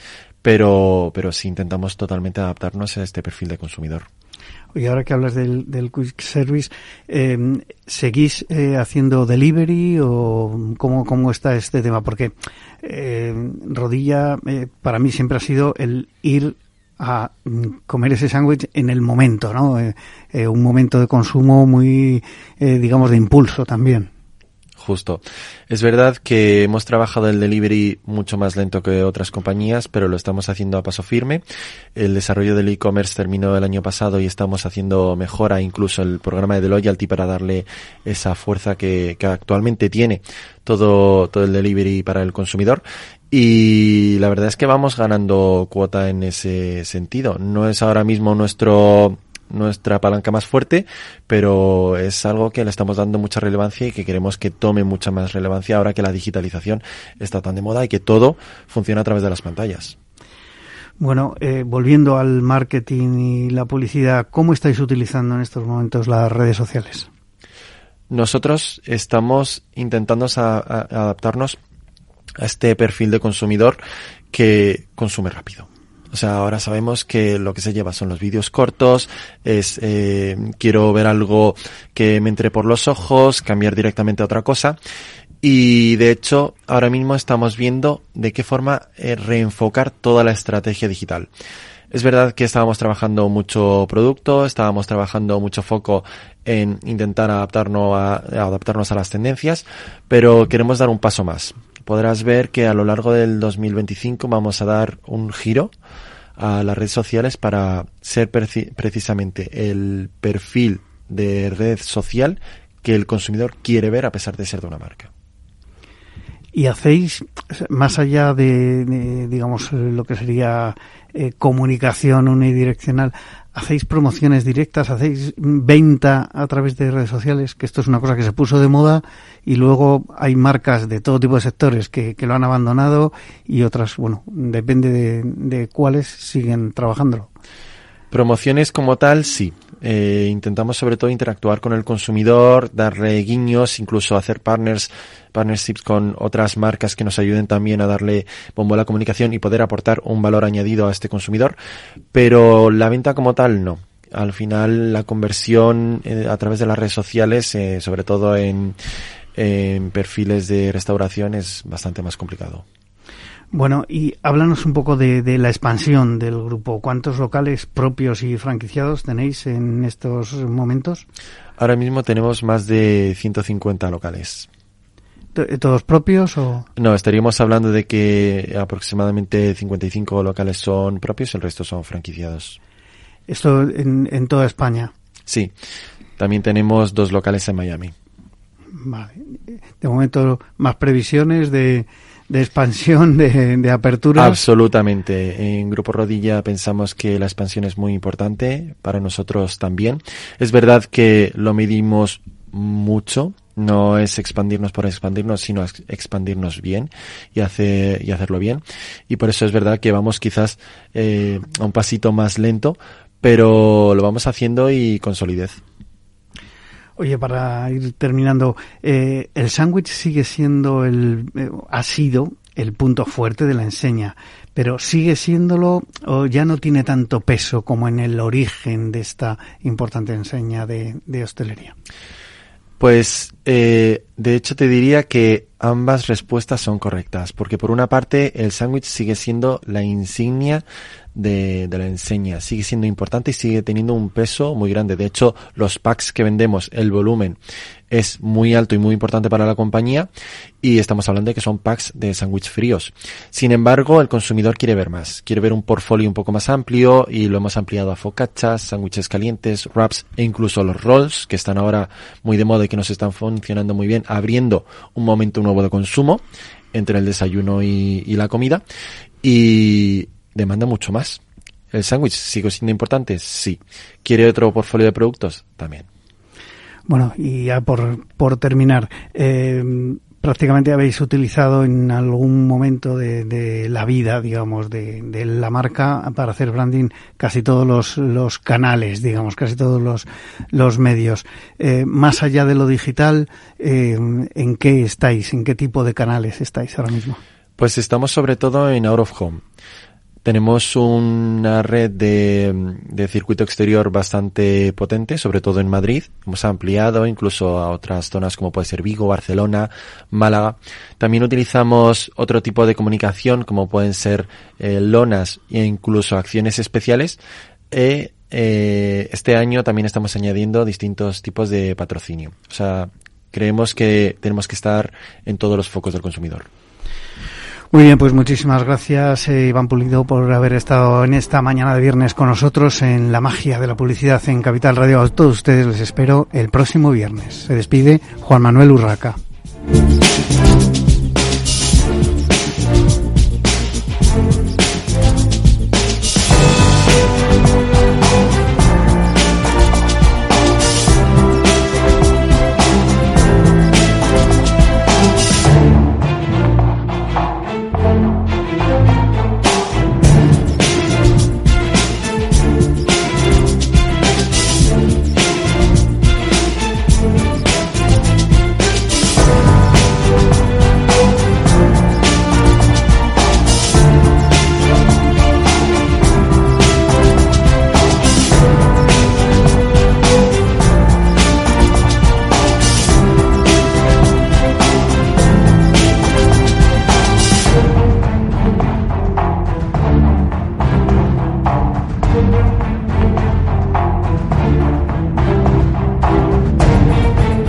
pero pero sí intentamos totalmente adaptarnos a este perfil de consumidor. Y ahora que hablas del, del quick service, eh, ¿seguís eh, haciendo delivery o cómo, cómo está este tema? Porque eh, Rodilla eh, para mí siempre ha sido el ir a comer ese sándwich en el momento, ¿no? Eh, eh, un momento de consumo muy, eh, digamos, de impulso también. Justo. Es verdad que hemos trabajado el delivery mucho más lento que otras compañías, pero lo estamos haciendo a paso firme. El desarrollo del e-commerce terminó el año pasado y estamos haciendo mejora incluso el programa de The Loyalty para darle esa fuerza que, que actualmente tiene todo, todo el delivery para el consumidor. y la verdad es que vamos ganando cuota en ese sentido. No es ahora mismo nuestro nuestra palanca más fuerte, pero es algo que le estamos dando mucha relevancia y que queremos que tome mucha más relevancia ahora que la digitalización está tan de moda y que todo funciona a través de las pantallas. Bueno, eh, volviendo al marketing y la publicidad, ¿cómo estáis utilizando en estos momentos las redes sociales? Nosotros estamos intentando a, a, adaptarnos a este perfil de consumidor que consume rápido. O sea, ahora sabemos que lo que se lleva son los vídeos cortos, es eh, quiero ver algo que me entre por los ojos, cambiar directamente a otra cosa. Y de hecho, ahora mismo estamos viendo de qué forma eh, reenfocar toda la estrategia digital. Es verdad que estábamos trabajando mucho producto, estábamos trabajando mucho foco en intentar adaptarnos a, adaptarnos a las tendencias, pero queremos dar un paso más. Podrás ver que a lo largo del dos mil veinticinco vamos a dar un giro a las redes sociales para ser preci- precisamente el perfil de red social que el consumidor quiere ver a pesar de ser de una marca. Y hacéis, más allá de, de digamos, lo que sería eh, comunicación unidireccional, ¿hacéis promociones directas? ¿Hacéis venta a través de redes sociales? Que esto es una cosa que se puso de moda y luego hay marcas de todo tipo de sectores que, que lo han abandonado y otras, bueno, depende de, de cuáles siguen trabajando. Promociones como tal, sí. Eh, intentamos sobre todo interactuar con el consumidor, darle guiños, incluso hacer partners, partnerships con otras marcas que nos ayuden también a darle bombo a la comunicación y poder aportar un valor añadido a este consumidor. Pero la venta como tal, no. Al final, la conversión eh, a través de las redes sociales, eh, sobre todo en, en perfiles de restauración, es bastante más complicado. Bueno, y háblanos un poco de, de la expansión del grupo. ¿Cuántos locales propios y franquiciados tenéis en estos momentos? Ahora mismo tenemos más de ciento cincuenta locales. ¿Todos propios o...? No, estaríamos hablando de que aproximadamente cincuenta y cinco locales son propios y el resto son franquiciados. ¿Esto en, en toda España? Sí. También tenemos dos locales en Miami. Vale. De momento, ¿más previsiones de... de expansión, de, de apertura? Absolutamente. En Grupo Rodilla pensamos que la expansión es muy importante, para nosotros también. Es verdad que lo medimos mucho, no es expandirnos por expandirnos, sino expandirnos bien y hacer y hacerlo bien. Y por eso es verdad que vamos quizás eh, a un pasito más lento, pero lo vamos haciendo y con solidez. Oye, para ir terminando, eh, el sándwich sigue siendo el, eh, ha sido el punto fuerte de la enseña, pero sigue siéndolo o ya no tiene tanto peso como en el origen de esta importante enseña de, de hostelería. Pues, eh, de hecho te diría que ambas respuestas son correctas, porque por una parte el sándwich sigue siendo la insignia de, de la enseña, sigue siendo importante y sigue teniendo un peso muy grande. De hecho, los packs que vendemos, el volumen es muy alto y muy importante para la compañía y estamos hablando de que son packs de sándwich fríos. Sin embargo, el consumidor quiere ver más, quiere ver un portfolio un poco más amplio y lo hemos ampliado a focaccias, sándwiches calientes, wraps e incluso los rolls, que están ahora muy de moda y que nos están funcionando muy bien, abriendo un momento nuevo de consumo entre el desayuno y, y la comida, y demanda mucho más. ¿El sándwich sigue siendo importante? Sí. ¿Quiere otro portfolio de productos? También. Bueno, y ya por, por terminar, eh, prácticamente habéis utilizado en algún momento de, de la vida, digamos, de, de la marca para hacer branding casi todos los, los canales, digamos, casi todos los, los medios. Eh, más allá de lo digital, eh, ¿en qué estáis? ¿En qué tipo de canales estáis ahora mismo? Pues estamos sobre todo en out of home. Tenemos una red de, de circuito exterior bastante potente, sobre todo en Madrid. Hemos ampliado incluso a otras zonas como puede ser Vigo, Barcelona, Málaga. También utilizamos otro tipo de comunicación como pueden ser eh, lonas e incluso acciones especiales. E, eh, este año también estamos añadiendo distintos tipos de patrocinio. O sea, creemos que tenemos que estar en todos los focos del consumidor. Muy bien, pues muchísimas gracias, eh, Iván Pulido, por haber estado en esta mañana de viernes con nosotros en la magia de la publicidad en Capital Radio. A todos ustedes les espero el próximo viernes. Se despide Juan Manuel Urraca.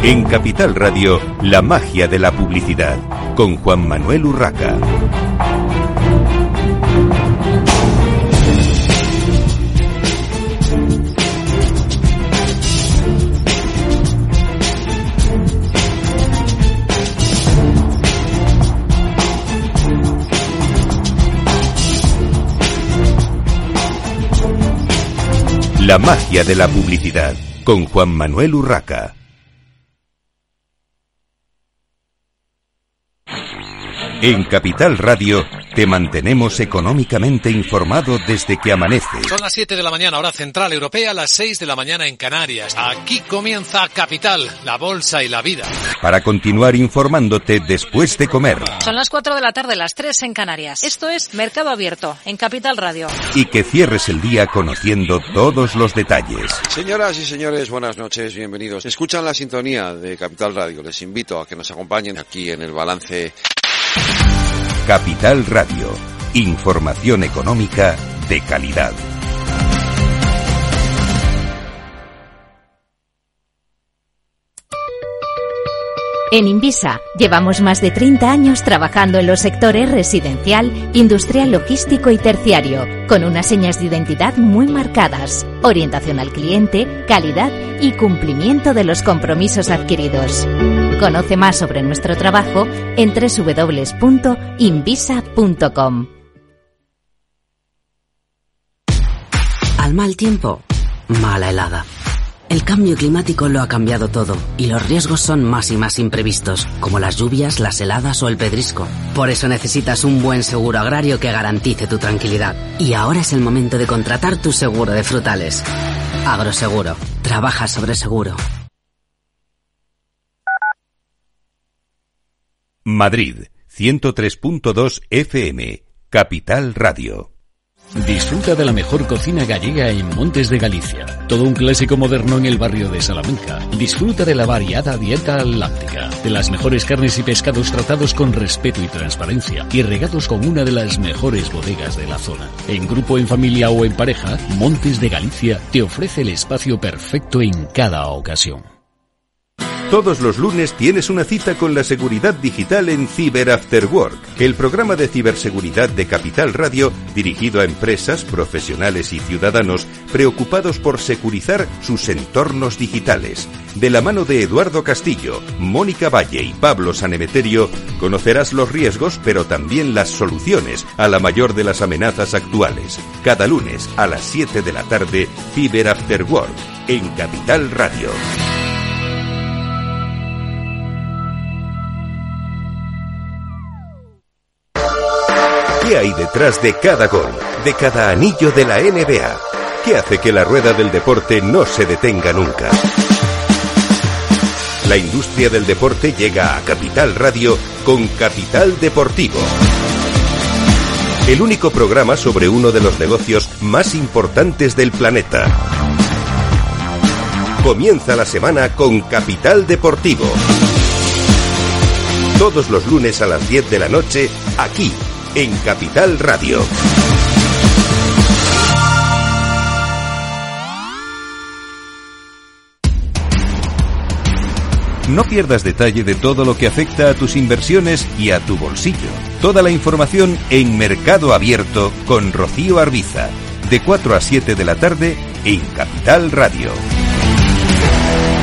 En Capital Radio, la magia de la publicidad, con Juan Manuel Urraca. La magia de la publicidad, con Juan Manuel Urraca. En Capital Radio te mantenemos económicamente informado desde que amanece. Son las siete de la mañana, hora central europea, las seis de la mañana en Canarias. Aquí comienza Capital, la bolsa y la vida. Para continuar informándote después de comer. Son las cuatro de la tarde, las tres en Canarias. Esto es Mercado Abierto, en Capital Radio. Y que cierres el día conociendo todos los detalles. Señoras y señores, buenas noches, bienvenidos. Escuchan la sintonía de Capital Radio. Les invito a que nos acompañen aquí en el balance. Capital Radio, información económica de calidad. En Invisa llevamos más de treinta años trabajando en los sectores residencial, industrial, logístico y terciario, con unas señas de identidad muy marcadas, orientación al cliente, calidad y cumplimiento de los compromisos adquiridos. Conoce más sobre nuestro trabajo en doble u doble u doble u punto invisa punto com. Al mal tiempo, mala helada. El cambio climático lo ha cambiado todo y los riesgos son más y más imprevistos, como las lluvias, las heladas o el pedrisco. Por eso necesitas un buen seguro agrario que garantice tu tranquilidad. Y ahora es el momento de contratar tu seguro de frutales. Agroseguro. Trabaja sobre seguro. Madrid, ciento tres punto dos F M, Capital Radio. Disfruta de la mejor cocina gallega en Montes de Galicia. Todo un clásico moderno en el barrio de Salamanca. Disfruta de la variada dieta atlántica, de las mejores carnes y pescados tratados con respeto y transparencia y regados con una de las mejores bodegas de la zona. En grupo, en familia o en pareja, Montes de Galicia te ofrece el espacio perfecto en cada ocasión. Todos los lunes tienes una cita con la seguridad digital en Cyber After Work, el programa de ciberseguridad de Capital Radio dirigido a empresas, profesionales y ciudadanos preocupados por securizar sus entornos digitales. De la mano de Eduardo Castillo, Mónica Valle y Pablo Sanemeterio, conocerás los riesgos pero también las soluciones a la mayor de las amenazas actuales. Cada lunes a las siete de la tarde, Cyber After Work, en Capital Radio. ¿Qué hay detrás de cada gol, de cada anillo de la N B A? ¿Qué hace que la rueda del deporte no se detenga nunca? La industria del deporte llega a Capital Radio con Capital Deportivo. El único programa sobre uno de los negocios más importantes del planeta. Comienza la semana con Capital Deportivo. Todos los lunes a las diez de la noche, aquí, en Capital Radio. No pierdas detalle de todo lo que afecta a tus inversiones y a tu bolsillo. Toda la información en Mercado Abierto con Rocío Arbiza, de cuatro a siete de la tarde en Capital Radio.